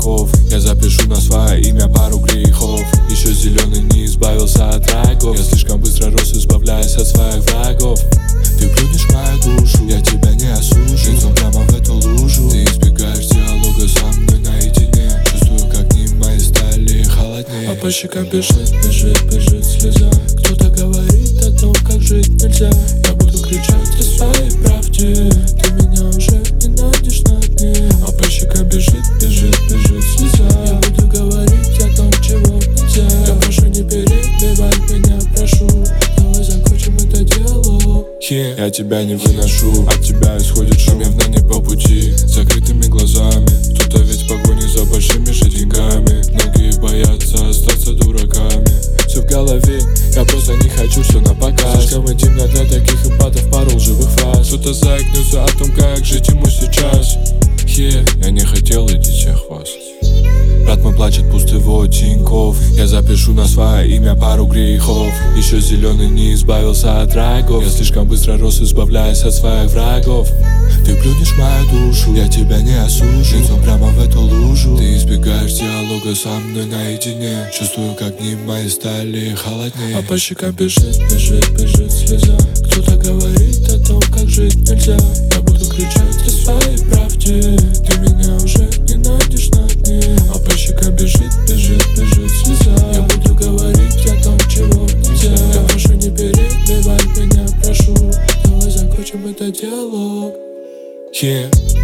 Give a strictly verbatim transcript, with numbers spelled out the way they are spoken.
звонков. Я запишу на свое имя пару грехов. Еще зеленый не избавился от врагов. Я слишком быстро рос, избавляясь от своих врагов. Ты плюнешь мою душу, я тебя не осужу. Лицом прямо в эту лужу. Ты избегаешь диалога со мной наедине. Чувствую, как дни мои стали холоднее. А по щекам бежит, бежит, бежит слеза. Кто-то говорит о том, как жить нельзя. Я буду кричать о своей правде. Ты меня уже не найдешь на дне. А по щекам бежит, бежит, бежит слеза. Я буду говорить о том, чего нельзя. Я прошу, не перебивай меня, прошу. Давай закончим это диалог. yeah. Я тебя не выношу, от тебя исходит шум. Явно не по пути, закрытыми глазами. Кто-то ведь в погоне за большими же деньгами. Многие боятся остаться дураками. Все в голове, я просто не хочу все на показ. Слишком интимно для таких эмпатов пару лживых фраз. Кто-то заикнется о том, как жить ему сейчас. yeah. Я не хотел идти всех вас. Брат мой плачет пустого Тинькофф. Я запишу на свое имя пару грехов. Еще зеленый не избавился от врагов. Я слишком быстро рос, избавляясь от своих врагов. Ты плюнешь мою душу, я тебя не осужу. Лицом прямо в эту лужу. Ты избегаешь диалога со мной наедине. Чувствую, как дни мои стали холоднее. А по щекам бежит, бежит, бежит слеза. Кто-то говорит о том, как жить нельзя. Я буду кричать о своей правде. Ты меня уже не найдешь на дне. А по щекам бежит, бежит, бежит слеза. Я буду говорить о том, чего нельзя. Я прошу, не перебивай меня, прошу. Давай закончим этот диалог. yeah.